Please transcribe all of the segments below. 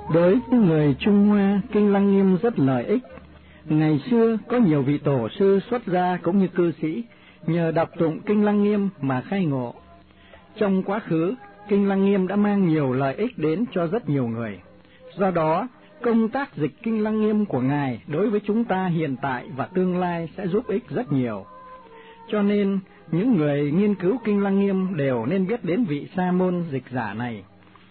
Đối với người Trung Hoa, Kinh Lăng Nghiêm rất lợi ích. Ngày xưa có nhiều vị tổ sư xuất gia cũng như cư sĩ nhờ đọc tụng Kinh Lăng Nghiêm mà khai ngộ. Trong quá khứ, Kinh Lăng Nghiêm đã mang nhiều lợi ích đến cho rất nhiều người. Do đó, công tác dịch Kinh Lăng Nghiêm của Ngài đối với chúng ta hiện tại và tương lai sẽ giúp ích rất nhiều. Cho nên, những người nghiên cứu Kinh Lăng Nghiêm đều nên biết đến vị Sa môn dịch giả này.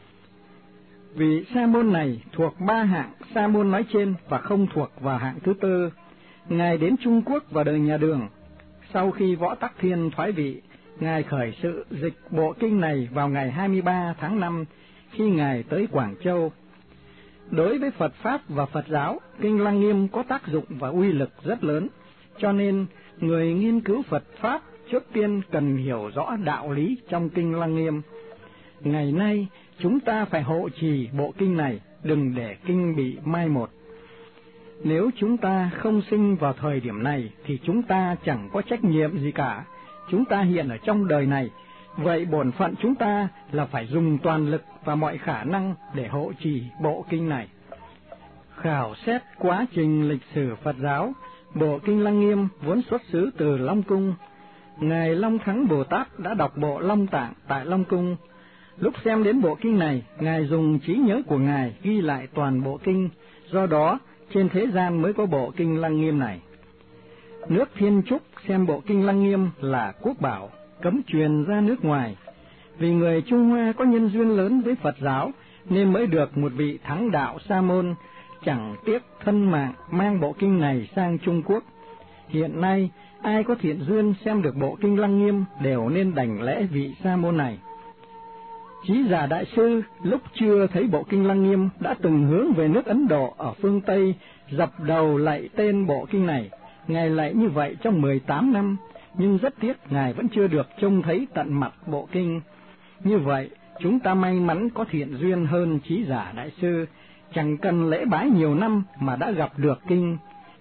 Vị Sa môn này thuộc ba hạng Sa môn nói trên và không thuộc vào hạng thứ tư. Ngài đến Trung Quốc vào đời nhà Đường. Sau khi Võ Tắc Thiên thoái vị, Ngài khởi sự dịch bộ kinh này vào ngày 23 tháng 5 khi Ngài tới Quảng Châu. Đối với Phật Pháp và Phật giáo, Kinh Lăng Nghiêm có tác dụng và uy lực rất lớn, cho nên người nghiên cứu Phật Pháp trước tiên cần hiểu rõ đạo lý trong Kinh Lăng Nghiêm. Ngày nay, chúng ta phải hộ trì bộ kinh này, đừng để kinh bị mai một. Nếu chúng ta không sinh vào thời điểm này, thì chúng ta chẳng có trách nhiệm gì cả. Chúng ta hiện ở trong đời này, vậy bổn phận chúng ta là phải dùng toàn lực và mọi khả năng để hộ trì bộ kinh này. Khảo xét quá trình lịch sử Phật giáo, bộ Kinh Lăng Nghiêm vốn xuất xứ từ Long Cung. Ngài Long Thắng Bồ Tát đã đọc bộ Long Tạng tại Long Cung. Lúc xem đến bộ kinh này, Ngài dùng trí nhớ của Ngài ghi lại toàn bộ kinh, do đó trên thế gian mới có bộ Kinh Lăng Nghiêm này. Nước Thiên Trúc xem bộ Kinh Lăng Nghiêm là quốc bảo, cấm truyền ra nước ngoài. Vì người Trung Hoa có nhân duyên lớn với Phật giáo, nên mới được một vị thắng đạo Sa môn chẳng tiếc thân mạng mang bộ kinh này sang Trung Quốc. Hiện nay, ai có thiện duyên xem được bộ Kinh Lăng Nghiêm đều nên đảnh lễ vị Sa môn này. Chí Giả Đại Sư lúc chưa thấy bộ Kinh Lăng Nghiêm đã từng hướng về nước Ấn Độ ở phương Tây, dập đầu lạy tên bộ kinh này. Ngài lạy như vậy trong 18 năm, nhưng rất tiếc Ngài vẫn chưa được trông thấy tận mặt bộ kinh. Như vậy, chúng ta may mắn có thiện duyên hơn Chí Giả Đại Sư, chẳng cần lễ bái nhiều năm mà đã gặp được kinh.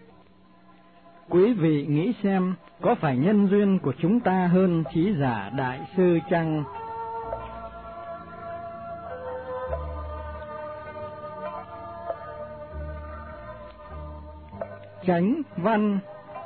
Quý vị nghĩ xem, có phải nhân duyên của chúng ta hơn Chí Giả Đại Sư chăng? Chánh văn.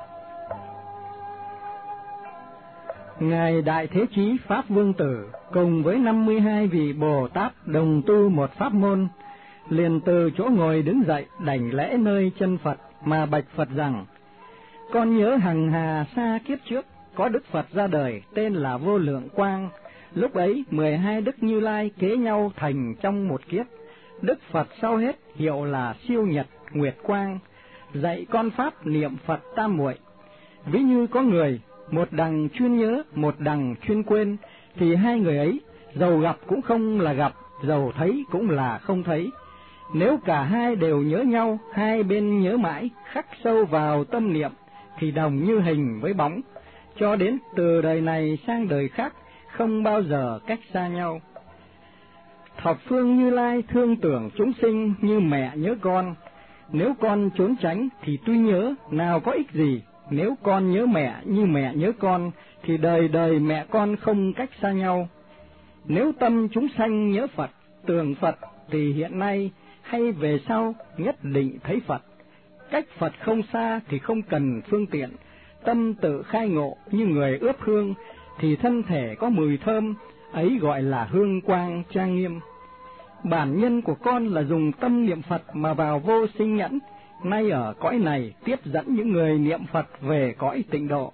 Ngài Đại Thế Chí Pháp Vương Tử cùng với 52 vị Bồ Tát đồng tu một pháp môn, liền từ chỗ ngồi đứng dậy đảnh lễ nơi chân Phật mà bạch Phật rằng: con nhớ hằng hà xa kiếp trước có Đức Phật ra đời tên là Vô Lượng Quang. Lúc ấy 12 Đức Như Lai kế nhau thành trong một kiếp. Đức Phật sau hết hiệu là Siêu Nhật Nguyệt Quang, dạy con pháp niệm Phật tam muội. Ví như có người một đằng chuyên nhớ, một đằng chuyên quên, thì hai người ấy dầu gặp cũng không là gặp, dầu thấy cũng là không thấy. Nếu cả hai đều nhớ nhau, hai bên nhớ mãi, khắc sâu vào tâm niệm, thì đồng như hình với bóng, cho đến từ đời này sang đời khác, không bao giờ cách xa nhau. Thập phương Như Lai thương tưởng chúng sinh như mẹ nhớ con. Nếu con trốn tránh thì tuy nhớ, nào có ích gì. Nếu con nhớ mẹ như mẹ nhớ con, thì đời đời mẹ con không cách xa nhau. Nếu tâm chúng sanh nhớ Phật, tưởng Phật, thì hiện nay hay về sau nhất định thấy Phật. Cách Phật không xa thì không cần phương tiện. Tâm tự khai ngộ như người ướp hương, thì thân thể có mùi thơm, ấy gọi là hương quang trang nghiêm. Bản nhân của con là dùng tâm niệm Phật mà vào vô sinh nhẫn, nay ở cõi này tiếp dẫn những người niệm Phật về cõi tịnh độ.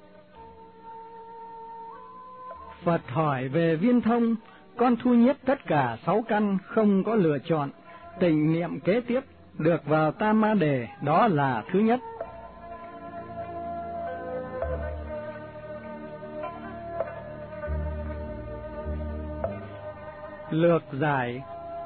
Phật hỏi về viên thông, con thu nhất tất cả 6 căn không có lựa chọn. Tịnh niệm kế tiếp được vào Tam Ma Đề, đó là thứ nhất. Lược giải.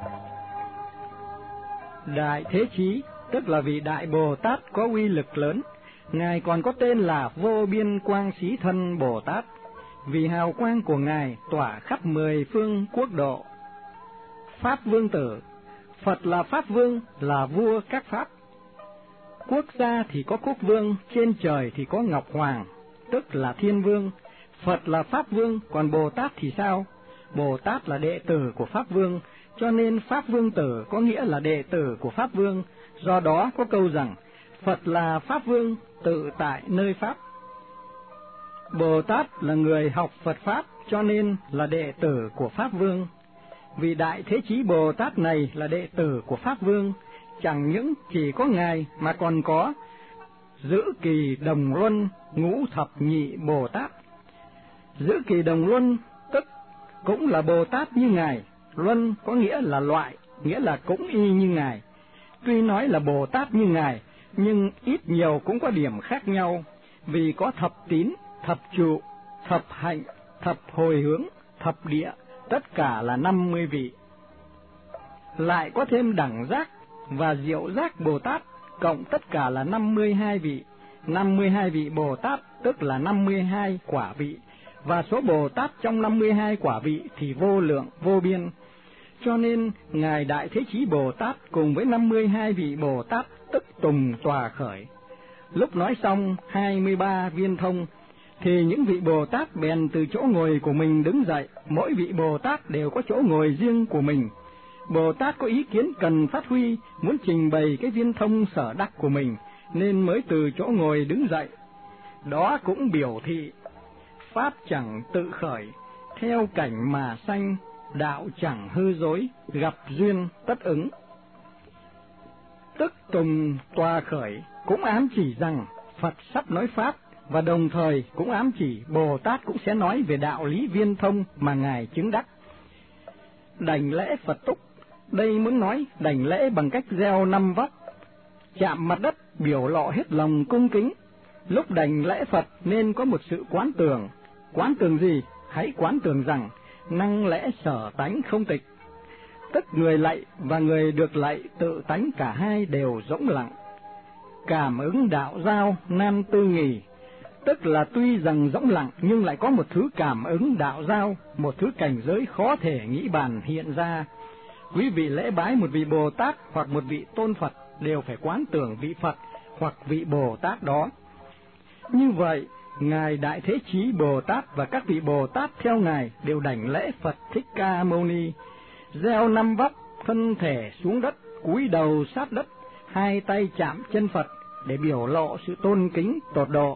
Đại Thế Chí tức là vị Đại Bồ Tát có uy lực lớn. Ngài còn có tên là Vô Biên Quang Xí Thân Bồ Tát, vì hào quang của Ngài tỏa khắp 10 phương quốc độ. Pháp Vương Tử. Phật là Pháp Vương, là vua các Pháp. Quốc gia thì có quốc vương, trên trời thì có Ngọc Hoàng, tức là Thiên Vương. Phật là Pháp Vương, còn Bồ Tát thì sao? Bồ Tát là đệ tử của Pháp Vương, cho nên Pháp Vương Tử có nghĩa là đệ tử của Pháp Vương, do đó có câu rằng Phật là Pháp Vương tự tại nơi Pháp. Bồ Tát là người học Phật Pháp, cho nên là đệ tử của Pháp Vương. Vì Đại Thế Chí Bồ Tát này là đệ tử của Pháp Vương, chẳng những chỉ có Ngài mà còn có Giữ Kỳ Đồng Luân Ngũ Thập Nhị Bồ Tát. Giữ Kỳ Đồng Luân tức cũng là Bồ Tát như Ngài, Luân có nghĩa là loại, nghĩa là cũng y như Ngài. Tuy nói là Bồ Tát như Ngài, nhưng ít nhiều cũng có điểm khác nhau, vì có thập tín, thập trụ, thập hạnh, thập hồi hướng, thập địa, tất cả là 50 vị. Lại có thêm đẳng giác và diệu giác Bồ Tát, cộng tất cả là 52 vị. 52 vị Bồ Tát tức là 52 quả vị, và số Bồ Tát trong 52 quả vị thì vô lượng, vô biên. Cho nên, Ngài Đại Thế Chí Bồ Tát cùng với 52 vị Bồ Tát tức tùng tòa khởi. Lúc nói xong 23 viên thông, thì những vị Bồ Tát bèn từ chỗ ngồi của mình đứng dậy, mỗi vị Bồ Tát đều có chỗ ngồi riêng của mình. Bồ Tát có ý kiến cần phát huy, muốn trình bày cái viên thông sở đắc của mình, nên mới từ chỗ ngồi đứng dậy. Đó cũng biểu thị, Pháp chẳng tự khởi, theo cảnh mà sanh, đạo chẳng hư dối, gặp duyên tất ứng. Tức tùng tòa khởi cũng ám chỉ rằng Phật sắp nói Pháp, và đồng thời cũng ám chỉ Bồ Tát cũng sẽ nói về đạo lý viên thông mà Ngài chứng đắc. Đảnh lễ Phật túc, đây muốn nói đảnh lễ bằng cách gieo 5 vóc, chạm mặt đất biểu lộ hết lòng cung kính. Lúc đảnh lễ Phật nên có một sự quán tưởng. Quán tưởng gì? Hãy quán tưởng rằng năng lễ sở tánh không tịch, tức người lạy và người được lạy tự tánh cả hai đều rỗng lặng. Cảm ứng đạo giao nan tư nghì, tức là tuy rằng rỗng lặng nhưng lại có một thứ cảm ứng đạo giao, một thứ cảnh giới khó thể nghĩ bàn hiện ra. Quý vị lễ bái một vị Bồ Tát hoặc một vị tôn Phật đều phải quán tưởng vị Phật hoặc vị Bồ Tát đó. Như vậy, Ngài Đại Thế Chí Bồ Tát và các vị Bồ Tát theo Ngài đều đảnh lễ Phật Thích Ca Mâu Ni, gieo 5 vóc, thân thể xuống đất, cúi đầu sát đất, hai tay chạm chân Phật để biểu lộ sự tôn kính tột độ.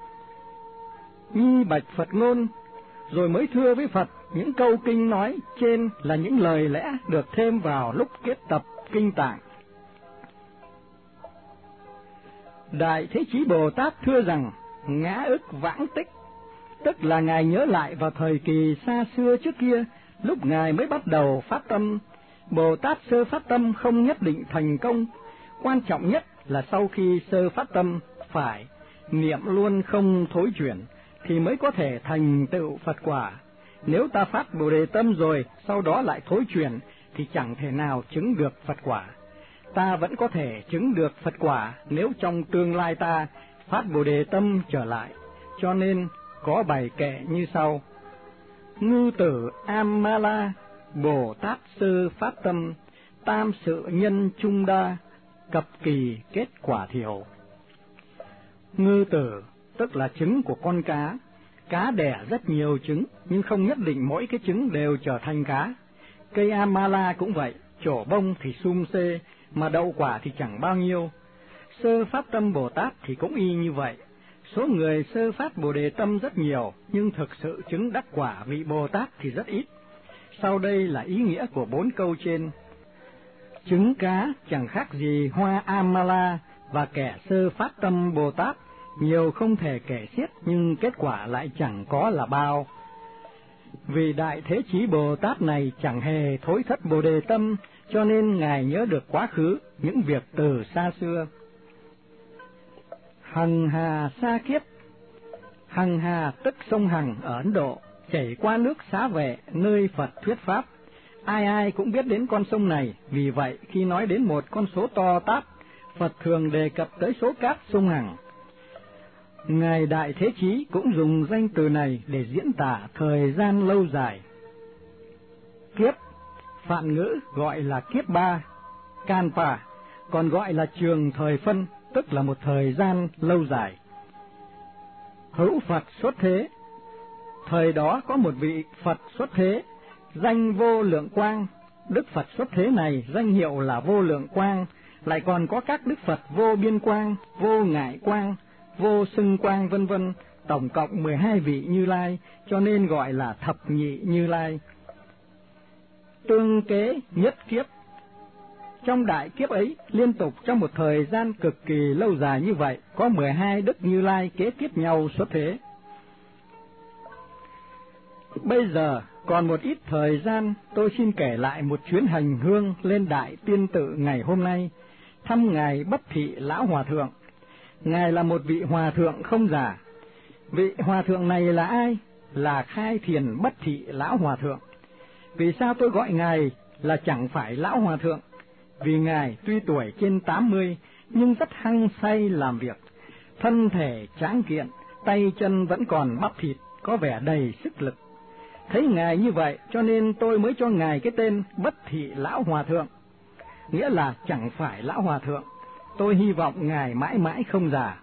Nhi bạch Phật ngôn, rồi mới thưa với Phật những câu kinh nói trên là những lời lẽ được thêm vào lúc kết tập kinh tạng. Đại Thế Chí Bồ Tát thưa rằng ngã ức vãng tích, tức là Ngài nhớ lại vào thời kỳ xa xưa trước kia, lúc Ngài mới bắt đầu phát tâm. Bồ Tát sơ phát tâm không nhất định thành công, quan trọng nhất là sau khi sơ phát tâm phải niệm luôn không thối chuyển thì mới có thể thành tựu Phật quả. Nếu ta phát Bồ Đề tâm rồi sau đó lại thối chuyển thì chẳng thể nào chứng được Phật quả. Ta vẫn có thể chứng được Phật quả nếu trong tương lai ta phát Bồ Đề tâm trở lại. Cho nên có bài kệ như sau: Ngư tử Amala, Bồ Tát sơ phát tâm, tam sự nhân trung đa, cập kỳ kết quả thiểu. Ngư tử tức là trứng của con cá. Cá đẻ rất nhiều trứng, nhưng không nhất định mỗi cái trứng đều trở thành cá. Cây Amala cũng vậy, trổ bông thì sum xê, mà đậu quả thì chẳng bao nhiêu. Sơ phát tâm Bồ Tát thì cũng y như vậy. Số người sơ phát Bồ Đề tâm rất nhiều, nhưng thực sự chứng đắc quả vị Bồ Tát thì rất ít. Sau đây là ý nghĩa của 4 câu trên. Trứng cá chẳng khác gì hoa Amala, và kẻ sơ phát tâm Bồ Tát nhiều không thể kể xiết, nhưng kết quả lại chẳng có là bao. Vì Đại Thế Chí Bồ Tát này chẳng hề thối thất Bồ Đề tâm, cho nên Ngài nhớ được quá khứ, những việc từ xa xưa. Hằng Hà Sa Kiết. Hằng Hà tức sông Hằng ở Ấn Độ, chảy qua nước Xá Vệ, nơi Phật thuyết Pháp. Ai ai cũng biết đến con sông này, vì vậy khi nói đến một con số to tát, Phật thường đề cập tới số cát sông Hằng. Ngài Đại Thế Chí cũng dùng danh từ này để diễn tả thời gian lâu dài. Kiếp, Phạn ngữ gọi là kiếp ba, Kanpa, còn gọi là trường thời phân, tức là một thời gian lâu dài. Hữu Phật xuất thế, thời đó có một vị Phật xuất thế, danh vô lượng quang, Đức Phật xuất thế này danh hiệu là Vô Lượng Quang, lại còn có các Đức Phật Vô Biên Quang, Vô Ngại Quang, Vô Xưng Quang vân vân, tổng cộng 12 vị Như Lai, cho nên gọi là Thập Nhị Như Lai. Tương kế nhất kiếp. Trong đại kiếp ấy, liên tục trong một thời gian cực kỳ lâu dài như vậy, có 12 Đức Như Lai kế tiếp nhau xuất thế. Bây giờ, còn một ít thời gian, tôi xin kể lại một chuyến hành hương lên Đại Tiên Tự ngày hôm nay, thăm Ngài Bất Thị Lão Hòa Thượng. Ngài là một vị Hòa Thượng không giả. Vị Hòa Thượng này là ai? Là Khai Thiền Bất Thị Lão Hòa Thượng. Vì sao tôi gọi Ngài là chẳng phải Lão Hòa Thượng? Vì Ngài tuy tuổi trên 80, nhưng rất hăng say làm việc, thân thể tráng kiện, tay chân vẫn còn bắp thịt, có vẻ đầy sức lực. Thấy Ngài như vậy, cho nên tôi mới cho Ngài cái tên Bất Thị Lão Hòa Thượng, nghĩa là chẳng phải Lão Hòa Thượng. Tôi hy vọng Ngài mãi mãi không già.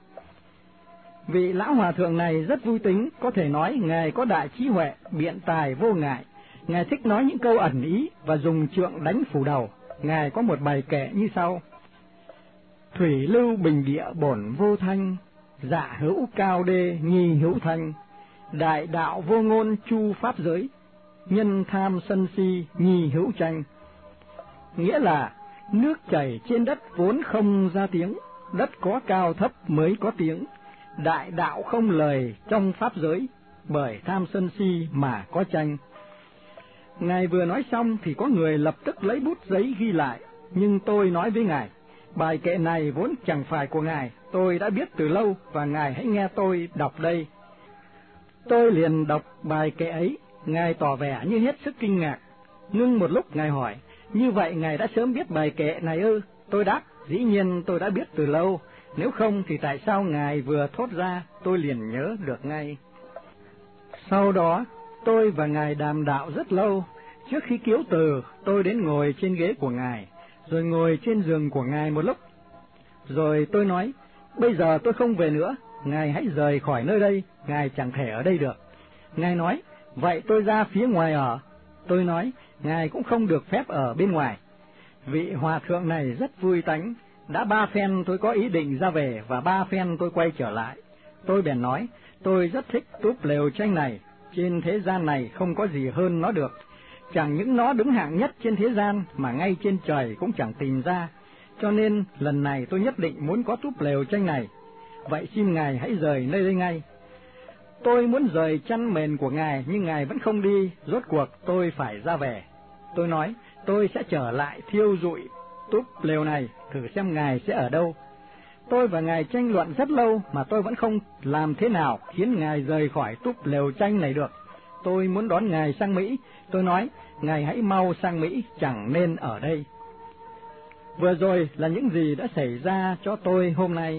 Vị Lão Hòa Thượng này rất vui tính, có thể nói Ngài có đại trí huệ, biện tài vô ngại. Ngài thích nói những câu ẩn ý và dùng trượng đánh phủ đầu. Ngài có một bài kệ như sau: Thủy lưu bình địa bổn vô thanh, dạ hữu cao đê nhi hữu thanh, đại đạo vô ngôn chu pháp giới, nhân tham sân si nhi hữu tranh. Nghĩa là nước chảy trên đất vốn không ra tiếng, đất có cao thấp mới có tiếng, đại đạo không lời trong pháp giới, bởi tham sân si mà có tranh. Ngài vừa nói xong thì có người lập tức lấy bút giấy ghi lại, nhưng tôi nói với Ngài, bài kệ này vốn chẳng phải của Ngài, tôi đã biết từ lâu và Ngài hãy nghe tôi đọc đây. Tôi liền đọc bài kệ ấy, Ngài tỏ vẻ như hết sức kinh ngạc. Ngưng một lúc Ngài hỏi, như vậy Ngài đã sớm biết bài kệ này ư? Tôi đáp, dĩ nhiên tôi đã biết từ lâu, nếu không thì tại sao Ngài vừa thốt ra tôi liền nhớ được ngay. Sau đó, tôi và Ngài đàm đạo rất lâu. Trước khi kiếu từ, tôi đến ngồi trên ghế của Ngài, rồi ngồi trên giường của Ngài một lúc. Rồi tôi nói, bây giờ tôi không về nữa, Ngài hãy rời khỏi nơi đây, Ngài chẳng thể ở đây được. Ngài nói, vậy tôi ra phía ngoài ở. Tôi nói, Ngài cũng không được phép ở bên ngoài. Vị Hòa Thượng này rất vui tánh, đã 3 phen tôi có ý định ra về và 3 phen tôi quay trở lại. Tôi bèn nói, tôi rất thích túp lều tranh này, trên thế gian này không có gì hơn nó được. Chẳng những nó đứng hạng nhất trên thế gian mà ngay trên trời cũng chẳng tìm ra, cho nên lần này tôi nhất định muốn có túp lều tranh này. Vậy xin Ngài hãy rời nơi đây ngay. Tôi muốn rời chăn mền của Ngài nhưng Ngài vẫn không đi, rốt cuộc tôi phải ra về. Tôi nói, tôi sẽ trở lại thiêu rụi túp lều này, thử xem Ngài sẽ ở đâu. Tôi và Ngài tranh luận rất lâu mà tôi vẫn không làm thế nào khiến Ngài rời khỏi túp lều tranh này được. Tôi muốn đón Ngài sang Mỹ. Tôi nói, Ngài hãy mau sang Mỹ, chẳng nên ở đây. Vừa rồi là những gì đã xảy ra cho tôi hôm nay.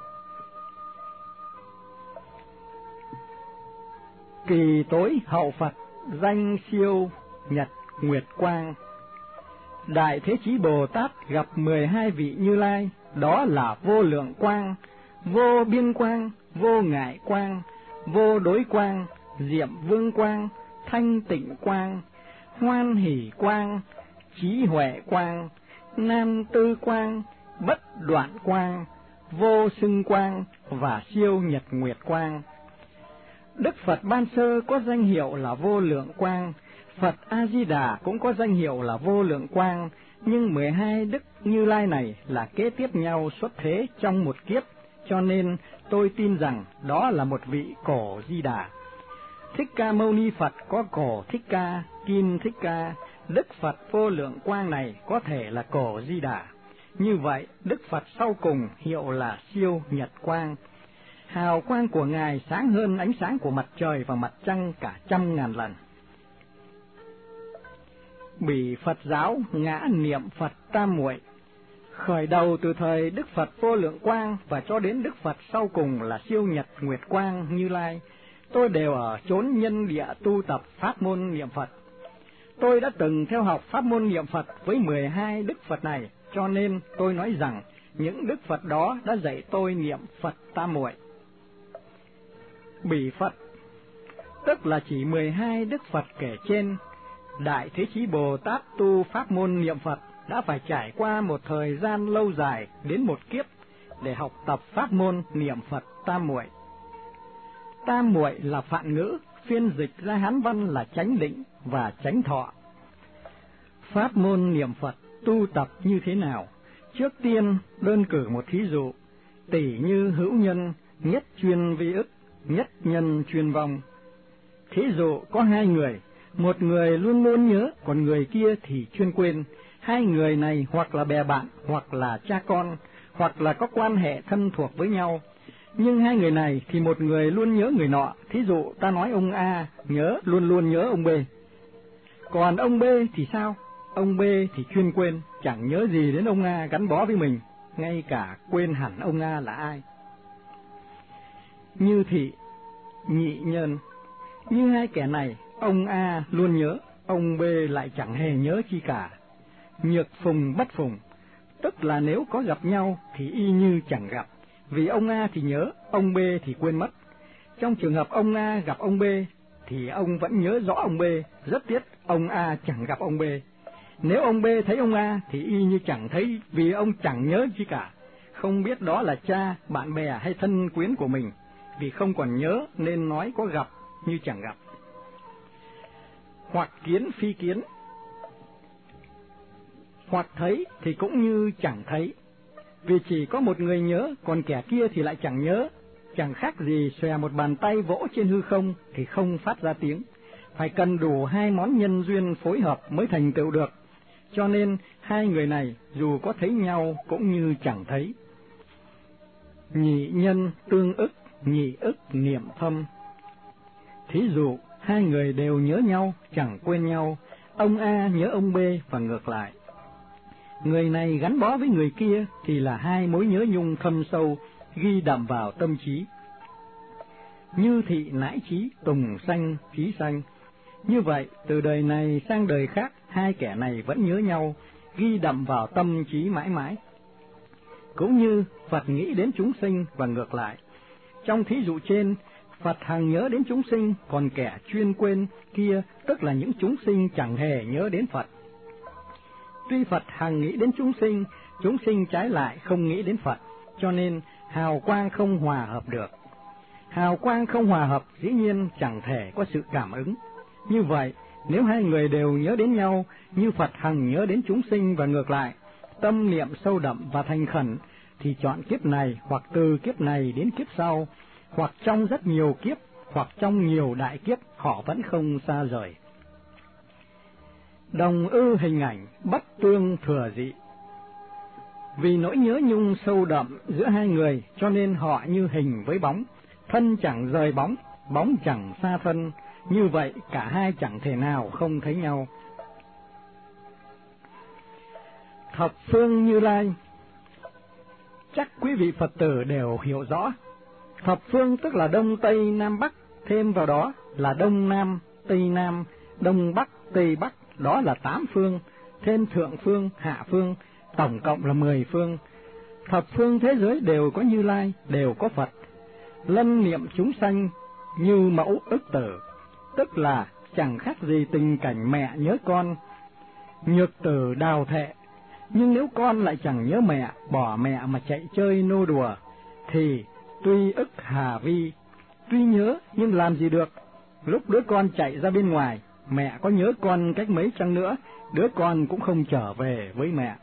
Kỳ tối hậu Phật, danh siêu nhật nguyệt quang. Đại Thế Chí Bồ Tát gặp 12 vị Như Lai, đó là Vô Lượng Quang, Vô Biên Quang, Vô Ngại Quang, Vô Đối Quang, Diệm Vương Quang, Thanh Tịnh Quang, Hoan Hỷ Quang, Trí Huệ Quang, Nam Tư Quang, Bất Đoạn Quang, Vô Xưng Quang và Siêu Nhật Nguyệt Quang. Đức Phật Ban Sơ có danh hiệu là Vô Lượng Quang, Phật A-di-đà cũng có danh hiệu là Vô Lượng Quang, nhưng 12 Đức Như Lai này là kế tiếp nhau xuất thế trong một kiếp, cho nên tôi tin rằng đó là một vị Cổ Di Đà. Thích Ca Mâu Ni Phật có Cổ Thích Ca, Kim Thích Ca, Đức Phật Vô Lượng Quang này có thể là Cổ Di Đà. Như vậy, Đức Phật sau cùng hiệu là Siêu Nhật Quang. Hào quang của Ngài sáng hơn ánh sáng của mặt trời và mặt trăng cả 100.000 lần. Bỉ Phật giáo ngã niệm Phật tam muội, khởi đầu từ thời Đức Phật Vô Lượng Quang và cho đến Đức Phật sau cùng là Siêu Nhật Nguyệt Quang Như Lai, tôi đều ở chốn nhân địa tu tập pháp môn niệm Phật. Tôi đã từng theo học pháp môn niệm Phật với 12 Đức Phật này, cho nên tôi nói rằng những Đức Phật đó đã dạy tôi niệm Phật tam muội. Bỉ Phật tức là chỉ 12 Đức Phật kể trên. Đại Thế Chí Bồ Tát tu pháp môn niệm Phật đã phải trải qua một thời gian lâu dài đến một kiếp để học tập pháp môn niệm Phật tam muội. Tam muội là phạn ngữ, phiên dịch ra Hán văn là chánh định và chánh thọ. Pháp môn niệm Phật tu tập như thế nào? Trước tiên đơn cử một thí dụ, tỷ như hữu nhân, nhất chuyên vi ức, nhất nhân chuyên vong. Thí dụ có hai người, một người luôn luôn nhớ, còn người kia thì chuyên quên. Hai người này hoặc là bè bạn, hoặc là cha con, hoặc là có quan hệ thân thuộc với nhau. Nhưng hai người này thì một người luôn nhớ người nọ, thí dụ ta nói ông A luôn luôn nhớ ông B. Còn ông B thì sao? Ông B thì chuyên quên, chẳng nhớ gì đến ông A gắn bó với mình, ngay cả quên hẳn ông A là ai. Như thị, nhị nhân, như hai kẻ này, ông A luôn nhớ, ông B lại chẳng hề nhớ chi cả. Nhược phùng bất phùng, tức là nếu có gặp nhau thì y như chẳng gặp, vì ông A thì nhớ, ông B thì quên mất. Trong trường hợp ông A gặp ông B thì ông vẫn nhớ rõ ông B, rất tiếc ông A chẳng gặp ông B. Nếu ông B thấy ông A thì y như chẳng thấy, vì ông chẳng nhớ chi cả, không biết đó là cha, bạn bè hay thân quyến của mình, vì không còn nhớ nên nói có gặp như chẳng gặp. Hoặc kiến phi kiến, hoặc thấy thì cũng như chẳng thấy, vì chỉ có một người nhớ, còn kẻ kia thì lại chẳng nhớ, chẳng khác gì xòe một bàn tay vỗ trên hư không thì không phát ra tiếng, phải cần đủ hai món nhân duyên phối hợp mới thành tựu được, cho nên hai người này dù có thấy nhau cũng như chẳng thấy. Nhị nhân tương ức, nhị ức niệm thâm. Thí dụ hai người đều nhớ nhau, chẳng quên nhau, ông A nhớ ông B và ngược lại. Người này gắn bó với người kia thì là hai mối nhớ nhung thâm sâu, ghi đậm vào tâm trí. Như thị nãi trí, tùng sanh, trí sanh. Như vậy, từ đời này sang đời khác, hai kẻ này vẫn nhớ nhau, ghi đậm vào tâm trí mãi mãi. Cũng như Phật nghĩ đến chúng sinh và ngược lại. Trong thí dụ trên, Phật hằng nhớ đến chúng sinh, còn kẻ chuyên quên kia, tức là những chúng sinh chẳng hề nhớ đến Phật. Tuy Phật hằng nghĩ đến chúng sinh trái lại không nghĩ đến Phật, cho nên hào quang không hòa hợp được. Hào quang không hòa hợp dĩ nhiên chẳng thể có sự cảm ứng. Như vậy, nếu hai người đều nhớ đến nhau, như Phật hằng nhớ đến chúng sinh và ngược lại, tâm niệm sâu đậm và thành khẩn, thì chọn kiếp này hoặc từ kiếp này đến kiếp sau, hoặc trong rất nhiều kiếp, hoặc trong nhiều đại kiếp, họ vẫn không xa rời. Đồng ư hình ảnh, bất tương thừa dị. Vì nỗi nhớ nhung sâu đậm giữa hai người, cho nên họ như hình với bóng, thân chẳng rời bóng, bóng chẳng xa thân, như vậy cả hai chẳng thể nào không thấy nhau. Thập phương Như Lai. Chắc quý vị Phật tử đều hiểu rõ. Thập phương tức là Đông Tây Nam Bắc, thêm vào đó là Đông Nam, Tây Nam, Đông Bắc, Tây Bắc, đó là 8 phương, thêm thượng phương, hạ phương, tổng cộng là 10 phương. Thập phương thế giới đều có Như Lai, đều có Phật. Lân niệm chúng sanh như mẫu ức tử, tức là chẳng khác gì tình cảnh mẹ nhớ con. Nhược tử đào thệ, nhưng nếu con lại chẳng nhớ mẹ, bỏ mẹ mà chạy chơi nô đùa, thì tuy ức hà vi, tuy nhớ nhưng làm gì được. Lúc đứa con chạy ra bên ngoài, mẹ có nhớ con cách mấy chăng nữa, đứa con cũng không trở về với mẹ.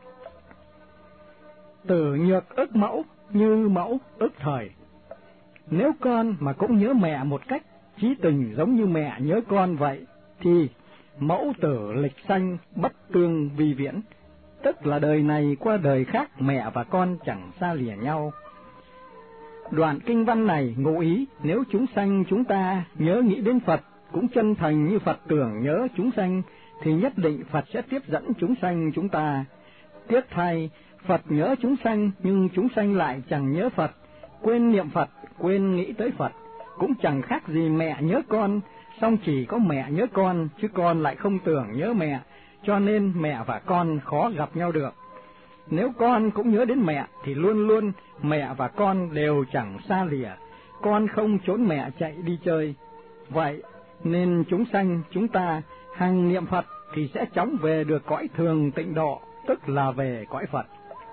Tử nhược ức mẫu, như mẫu ức thời. Nếu con mà cũng nhớ mẹ một cách chí tình giống như mẹ nhớ con vậy, thì mẫu tử lịch sanh bất tương vi viễn, tức là đời này qua đời khác, mẹ và con chẳng xa lìa nhau. Đoạn kinh văn này ngụ ý, nếu chúng sanh chúng ta nhớ nghĩ đến Phật, cũng chân thành như Phật tưởng nhớ chúng sanh, thì nhất định Phật sẽ tiếp dẫn chúng sanh chúng ta. Tiếc thay, Phật nhớ chúng sanh, nhưng chúng sanh lại chẳng nhớ Phật, quên niệm Phật, quên nghĩ tới Phật, cũng chẳng khác gì mẹ nhớ con, song chỉ có mẹ nhớ con, chứ con lại không tưởng nhớ mẹ, cho nên mẹ và con khó gặp nhau được. Nếu con cũng nhớ đến mẹ, thì luôn luôn mẹ và con đều chẳng xa lìa, con không trốn mẹ chạy đi chơi. Vậy nên chúng sanh chúng ta Hằng niệm Phật thì sẽ chóng về được cõi thường tịnh độ, tức là về cõi Phật.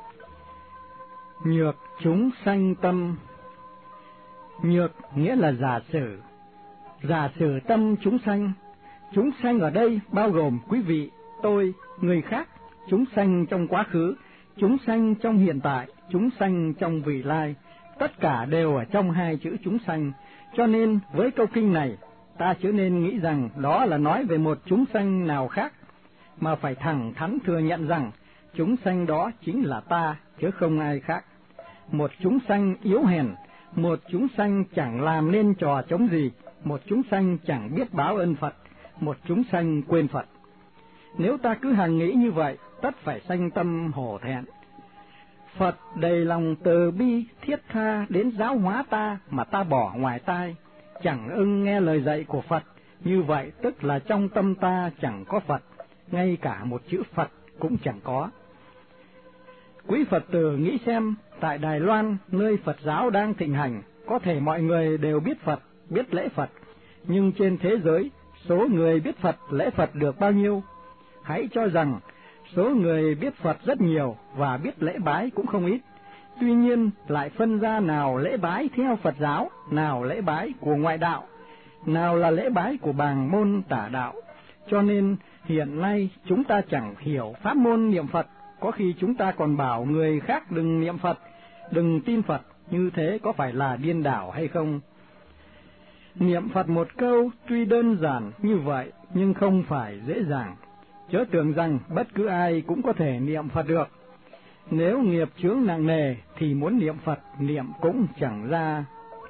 Nhược chúng sanh tâm. Nhược nghĩa là giả sử. Giả sử tâm chúng sanh. Chúng sanh ở đây bao gồm quý vị, tôi, người khác, chúng sanh trong quá khứ, chúng sanh trong hiện tại, chúng sanh trong vị lai, tất cả đều ở trong hai chữ chúng sanh. Cho nên với câu kinh này, ta chớ nên nghĩ rằng đó là nói về một chúng sanh nào khác, mà phải thẳng thắn thừa nhận rằng chúng sanh đó chính là ta, chứ không ai khác. Một chúng sanh yếu hèn, một chúng sanh chẳng làm nên trò chống gì, một chúng sanh chẳng biết báo ơn Phật, một chúng sanh quên Phật. Nếu ta cứ hằng nghĩ như vậy, tất phải sanh tâm hổ thẹn. Phật đầy lòng từ bi thiết tha đến giáo hóa ta mà ta bỏ ngoài tai, chẳng ưng nghe lời dạy của Phật, như vậy tức là trong tâm ta chẳng có Phật, ngay cả một chữ Phật cũng chẳng có. Quý Phật tử nghĩ xem, tại Đài Loan, nơi Phật giáo đang thịnh hành, có thể mọi người đều biết Phật, biết lễ Phật, nhưng trên thế giới, số người biết Phật, lễ Phật được bao nhiêu? Hãy cho rằng số người biết Phật rất nhiều và biết lễ bái cũng không ít. Tuy nhiên lại phân ra nào lễ bái theo Phật giáo, nào lễ bái của ngoại đạo, nào là lễ bái của bàng môn tả đạo. Cho nên hiện nay chúng ta chẳng hiểu pháp môn niệm Phật, có khi chúng ta còn bảo người khác đừng niệm Phật, đừng tin Phật, như thế có phải là điên đảo hay không? Niệm Phật một câu tuy đơn giản như vậy nhưng không phải dễ dàng. Chớ tưởng rằng bất cứ ai cũng có thể niệm Phật được. Nếu nghiệp chướng nặng nề thì muốn niệm Phật niệm cũng chẳng ra.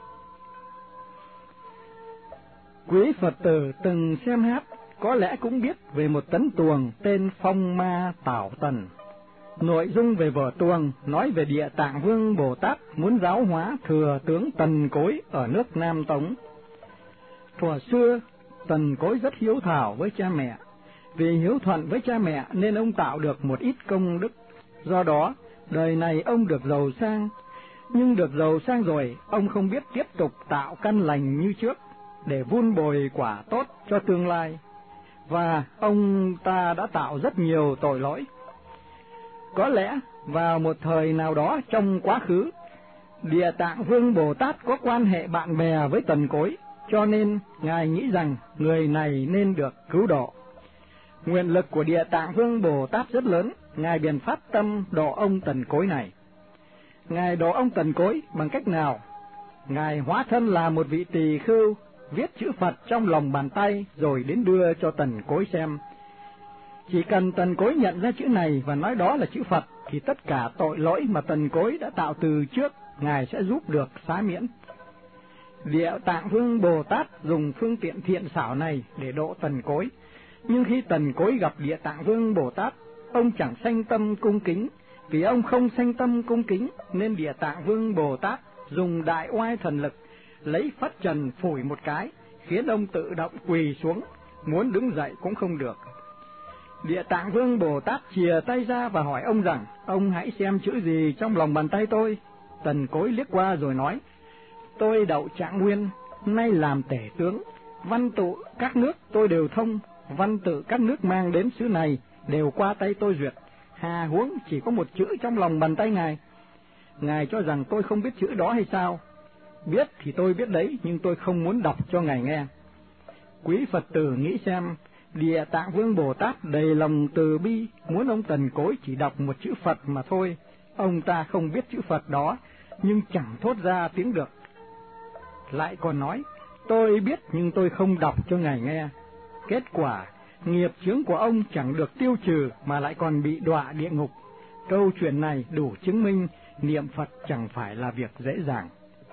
Quý Phật tử từng xem hát có lẽ cũng biết về một tấn tuồng tên Phong Ma Tảo Tần. Nội dung về vở tuồng nói về Địa Tạng Vương Bồ Tát muốn giáo hóa thừa tướng Tần Cối ở nước Nam Tống. Thuở xưa, Tần Cối rất hiếu thảo với cha mẹ. Vì hiếu thuận với cha mẹ nên ông tạo được một ít công đức. Do đó, đời này ông được giàu sang. Nhưng được giàu sang rồi, ông không biết tiếp tục tạo căn lành như trước, để vun bồi quả tốt cho tương lai. Và ông ta đã tạo rất nhiều tội lỗi. Có lẽ vào một thời nào đó trong quá khứ, Địa Tạng Vương Bồ Tát có quan hệ bạn bè với Tần Cối, cho nên Ngài nghĩ rằng người này nên được cứu độ. Nguyện lực của Địa Tạng Vương Bồ Tát rất lớn, Ngài bèn phát tâm độ ông Tần Cối này. Ngài độ ông Tần Cối bằng cách nào? Ngài hóa thân là một vị tỳ khưu, viết chữ Phật trong lòng bàn tay rồi đến đưa cho Tần Cối xem. Chỉ cần Tần Cối nhận ra chữ này và nói đó là chữ Phật, thì tất cả tội lỗi mà Tần Cối đã tạo từ trước, Ngài sẽ giúp được xá miễn. Địa Tạng Vương Bồ Tát dùng phương tiện thiện xảo này để độ Tần Cối. Nhưng khi Tần Cối gặp Địa Tạng Vương Bồ Tát, ông chẳng sanh tâm cung kính. Vì ông không sanh tâm cung kính, nên Địa Tạng Vương Bồ Tát dùng đại oai thần lực, lấy phất trần phủi một cái, khiến ông tự động quỳ xuống, muốn đứng dậy cũng không được. Địa Tạng Vương Bồ Tát chìa tay ra và hỏi ông rằng, ông hãy xem chữ gì trong lòng bàn tay tôi. Tần Cối liếc qua rồi nói, tôi Đậu Trạng Nguyên, nay làm tể tướng, văn tự các nước tôi đều thông, văn tự các nước mang đến xứ này đều qua tay tôi duyệt, hà huống chỉ có một chữ trong lòng bàn tay Ngài. Ngài cho rằng tôi không biết chữ đó hay sao? Biết thì tôi biết đấy, nhưng tôi không muốn đọc cho Ngài nghe. Quý Phật tử nghĩ xem, Địa Tạng Vương Bồ Tát đầy lòng từ bi, muốn ông Tần Cối chỉ đọc một chữ Phật mà thôi. Ông ta không biết chữ Phật đó, nhưng chẳng thốt ra tiếng được. Lại còn nói, tôi biết nhưng tôi không đọc cho Ngài nghe. Kết quả, nghiệp chướng của ông chẳng được tiêu trừ mà lại còn bị đọa địa ngục. Câu chuyện này đủ chứng minh niệm Phật chẳng phải là việc dễ dàng.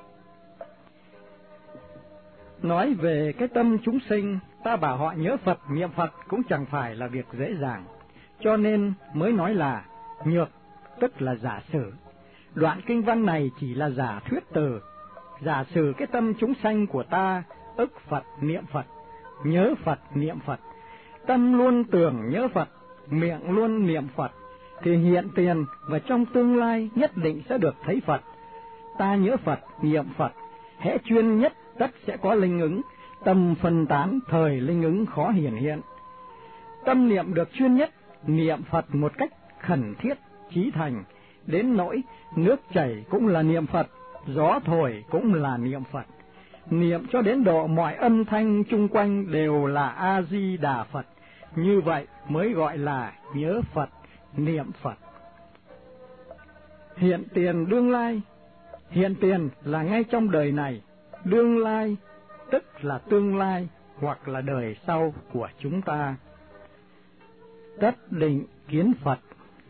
Nói về cái tâm chúng sinh, ta bảo họ nhớ Phật, niệm Phật cũng chẳng phải là việc dễ dàng. Cho nên mới nói là nhược, tức là giả sử. Đoạn kinh văn này chỉ là giả thuyết từ. Giả sử cái tâm chúng sanh của ta, ức Phật, niệm Phật, nhớ Phật, niệm Phật, tâm luôn tưởng nhớ Phật, miệng luôn niệm Phật, thì hiện tiền và trong tương lai nhất định sẽ được thấy Phật. Ta nhớ Phật, niệm Phật, hễ chuyên nhất tất sẽ có linh ứng, tâm phân tán thời linh ứng khó hiển hiện. tâm niệm được chuyên nhất, niệm Phật một cách khẩn thiết, chí thành, đến nỗi nước chảy cũng là niệm Phật, gió thổi cũng là niệm Phật. Niệm cho đến độ mọi âm thanh chung quanh đều là A-di-đà Phật, như vậy mới gọi là nhớ Phật, niệm Phật. Hiện tiền đương lai. Hiện tiền là ngay trong đời này, đương lai tức là tương lai hoặc là đời sau của chúng ta. Tất định kiến Phật.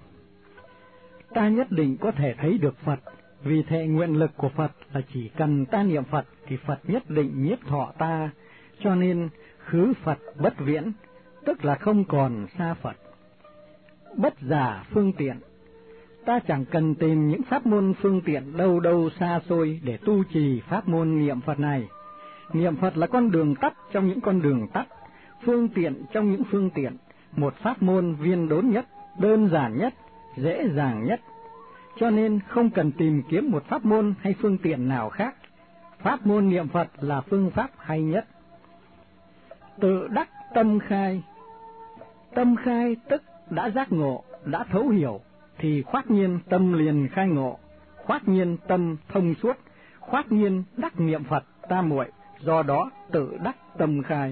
Ta nhất định có thể thấy được Phật, vì thệ nguyện lực của Phật là chỉ cần ta niệm Phật thì Phật nhất định nhiếp thọ ta, cho nên khứ Phật bất viễn, tức là không còn xa Phật. Bất giả phương tiện. Ta chẳng cần tìm những pháp môn phương tiện đâu đâu xa xôi để tu trì pháp môn niệm Phật này. Niệm Phật là con đường tắt trong những con đường tắt, phương tiện trong những phương tiện, một pháp môn viên đốn nhất, đơn giản nhất, dễ dàng nhất. Cho nên không cần tìm kiếm một pháp môn hay phương tiện nào khác. Pháp môn niệm Phật là phương pháp hay nhất. Tự đắc tâm khai. Tâm khai tức đã giác ngộ, đã thấu hiểu, thì khoát nhiên tâm liền khai ngộ, khoát nhiên tâm thông suốt, khoát nhiên đắc niệm Phật tam muội, do đó tự đắc tâm khai.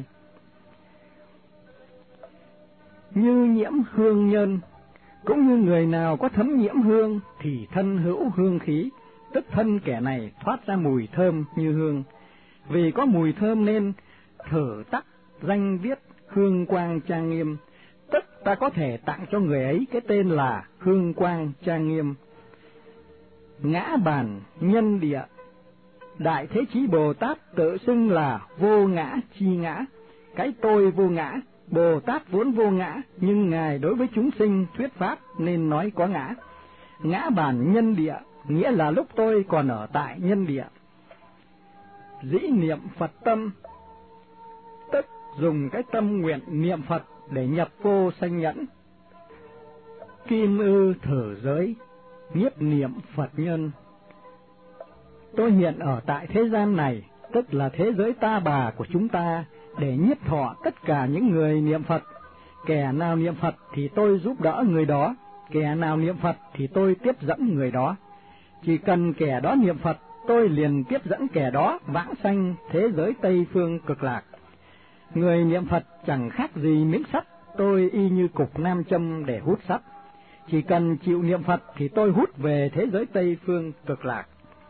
Như nhiễm hương nhân, cũng như người nào có thấm nhiễm hương thì thân hữu hương khí, tức thân kẻ này thoát ra mùi thơm như hương. Vì có mùi thơm nên thở tắc danh viết hương quang trang nghiêm, tức ta có thể tặng cho người ấy cái tên là hương quang trang nghiêm. Ngã bản nhân địa. Đại Thế Chí Bồ Tát tự xưng là vô ngã chi ngã, cái tôi vô ngã. Bồ Tát vốn vô ngã, nhưng Ngài đối với chúng sinh thuyết pháp nên nói có ngã. Ngã bản nhân địa, nghĩa là lúc tôi còn ở tại nhân địa. Dĩ niệm Phật tâm, tức dùng cái tâm nguyện niệm Phật để nhập vô sanh nhẫn. Kim ư thử giới, nhiếp niệm Phật nhân. Tôi hiện ở tại thế gian này, tức là thế giới ta bà của chúng ta, để nhiếp thọ tất cả những người niệm Phật. Kẻ nào niệm Phật thì tôi giúp đỡ người đó, kẻ nào niệm Phật thì tôi tiếp dẫn người đó. Chỉ cần kẻ đó niệm Phật, tôi liền tiếp dẫn kẻ đó vãng sanh thế giới Tây Phương Cực Lạc. Người niệm Phật chẳng khác gì miếng sắt, tôi y như cục nam châm để hút sắt. Chỉ cần chịu niệm Phật thì tôi hút về thế giới Tây Phương Cực Lạc.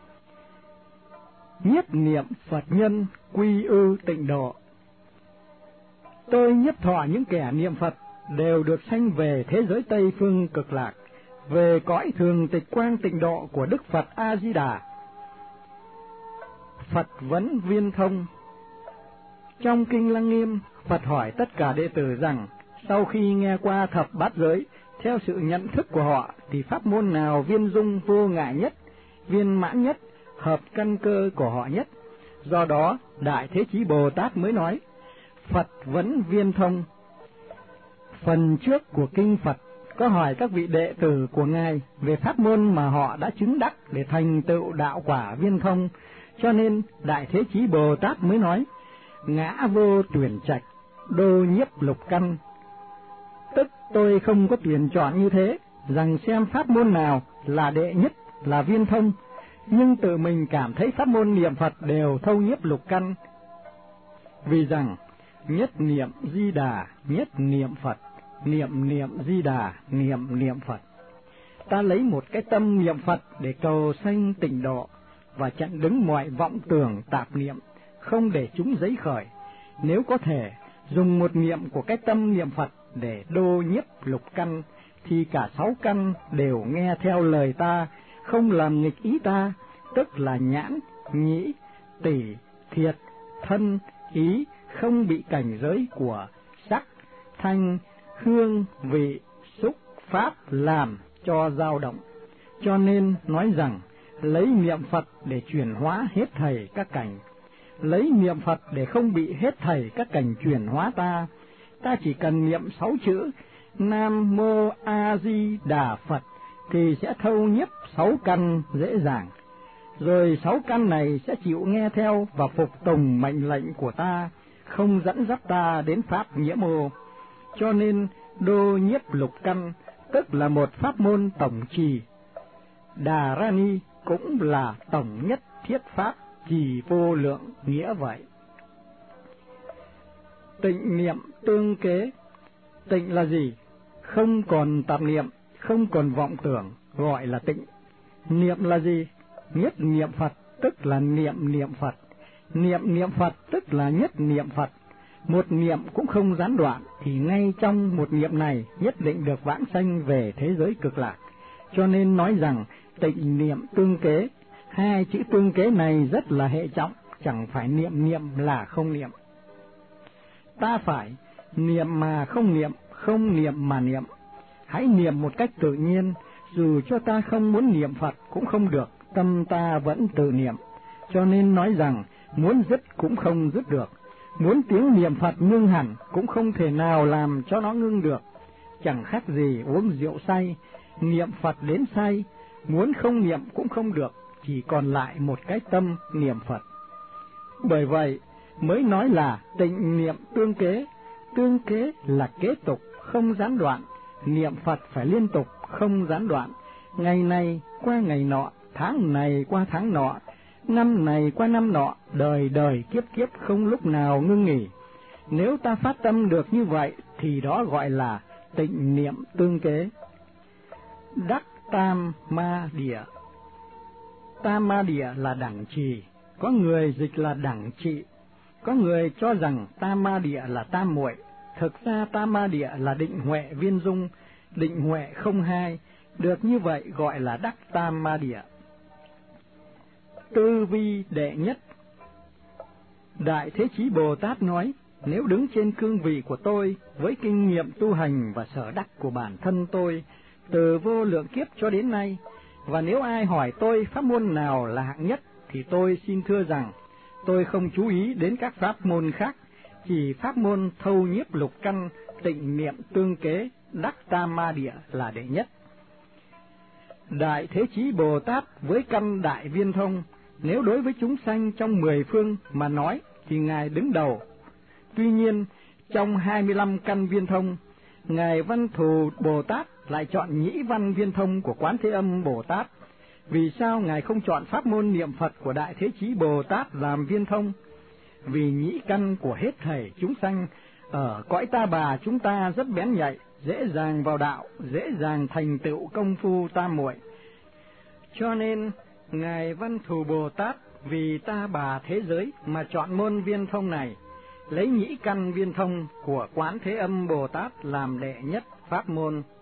Nhiếp niệm Phật nhân quy ư tịnh độ. Tôi nhiếp thọ những kẻ niệm Phật đều được sanh về thế giới Tây Phương Cực Lạc, về cõi thường tịch quang tịnh độ của Đức Phật A-di-đà. Phật vấn viên thông. Trong Kinh Lăng Nghiêm, Phật hỏi tất cả đệ tử rằng, sau khi nghe qua thập bát giới, theo sự nhận thức của họ, thì pháp môn nào viên dung vô ngại nhất, viên mãn nhất, hợp căn cơ của họ nhất? Do đó, Đại Thế Chí Bồ Tát mới nói, Phật vấn viên thông. Phần trước của Kinh Phật có hỏi các vị đệ tử của Ngài về pháp môn mà họ đã chứng đắc để thành tựu đạo quả viên thông, cho nên Đại Thế Chí Bồ Tát mới nói, ngã vô tuyển trạch, đô nhiếp lục căn. Tức tôi không có tuyển chọn như thế, rằng xem pháp môn nào là đệ nhất, là viên thông, nhưng tự mình cảm thấy pháp môn niệm Phật đều thâu nhiếp lục căn. Vì rằng nhất niệm Di Đà, nhất niệm Phật, niệm niệm Di Đà, niệm niệm Phật. Ta lấy một cái tâm niệm Phật để cầu sanh tịnh độ và chặn đứng mọi vọng tưởng tạp niệm, không để chúng dấy khởi. Nếu có thể dùng một niệm của cái tâm niệm Phật để đô nhiếp lục căn, thì cả 6 căn đều nghe theo lời ta, không làm nghịch ý ta, tức là nhãn, nhĩ, tỷ, thiệt, thân, ý không bị cảnh giới của sắc, thanh, hương, vị, xúc, pháp làm cho dao động. Cho nên nói rằng lấy niệm Phật để chuyển hóa hết thảy các cảnh, lấy niệm Phật để không bị hết thảy các cảnh chuyển hóa ta. Ta chỉ cần niệm 6 chữ Nam Mô A Di Đà Phật thì sẽ thâu nhiếp 6 căn dễ dàng. Rồi 6 căn này sẽ chịu nghe theo và phục tùng mệnh lệnh của ta, không dẫn dắt ta đến pháp nhiễm ô. cho nên đô nhiếp lục căn tức là một pháp môn tổng trì. Đà Ra Ni cũng là tổng nhất thiết pháp, trì vô lượng nghĩa vậy. Tịnh niệm tương kế. Tịnh là gì? Không còn tạp niệm, không còn vọng tưởng, gọi là tịnh. Niệm là gì? Nhất niệm Phật, tức là niệm Phật. Niệm Phật tức là nhất niệm Phật. Một niệm cũng không gián đoạn, thì ngay trong một niệm này nhất định được vãng sanh về thế giới cực lạc. Cho nên nói rằng tịnh niệm tương kế. Hai chữ tương kế này rất là hệ trọng, chẳng phải niệm là không niệm. Ta phải niệm mà không niệm, không niệm mà niệm. Hãy niệm một cách tự nhiên, dù cho ta không muốn niệm Phật cũng không được, tâm ta vẫn tự niệm. Cho nên nói rằng muốn dứt cũng không dứt được, muốn tiếng niệm Phật ngưng hẳn cũng không thể nào làm cho nó ngưng được. Chẳng khác gì uống rượu say, niệm Phật đến say, muốn không niệm cũng không được, chỉ còn lại một cái tâm niệm Phật. Bởi vậy mới nói là tịnh niệm tương kế. Tương kế là kế tục, không gián đoạn. Niệm Phật phải liên tục, không gián đoạn. Ngày này qua ngày nọ, tháng này qua tháng nọ, năm này qua năm nọ, đời đời kiếp kiếp không lúc nào ngưng nghỉ. Nếu ta phát tâm được như vậy thì đó gọi là tịnh niệm tương kế. Đắc tam ma địa. Tam ma địa là đẳng trì, có người dịch là đẳng trị. Có người cho rằng tam ma địa là tam muội, thực ra tam ma địa là định huệ viên dung, định huệ không hai, được như vậy gọi là đắc tam ma địa. Tư vi đệ nhất. Đại Thế Chí Bồ Tát nói, nếu đứng trên cương vị của tôi, với kinh nghiệm tu hành và sở đắc của bản thân tôi, từ vô lượng kiếp cho đến nay, và nếu ai hỏi tôi pháp môn nào là hạng nhất, thì tôi xin thưa rằng, tôi không chú ý đến các pháp môn khác, chỉ pháp môn thâu nhiếp lục căn, tịnh niệm tương kế, đắc tam ma địa là đệ nhất. Đại Thế Chí Bồ Tát với căn đại viên thông, nếu đối với chúng sanh trong 10 phương mà nói thì Ngài đứng đầu. Tuy nhiên, trong 25 căn viên thông, Ngài Văn Thù Bồ Tát lại chọn nhĩ văn viên thông của Quán Thế Âm Bồ Tát. Vì sao Ngài không chọn pháp môn niệm Phật của Đại Thế Chí Bồ Tát làm viên thông? Vì nhĩ căn của hết thảy chúng sanh ở cõi ta bà chúng ta rất bén nhạy, dễ dàng vào đạo, dễ dàng thành tựu công phu tam muội. Cho nên Ngài Văn Thù Bồ Tát vì ta bà thế giới mà chọn môn viên thông này, lấy nhĩ căn viên thông của Quán Thế Âm Bồ Tát làm đệ nhất pháp môn.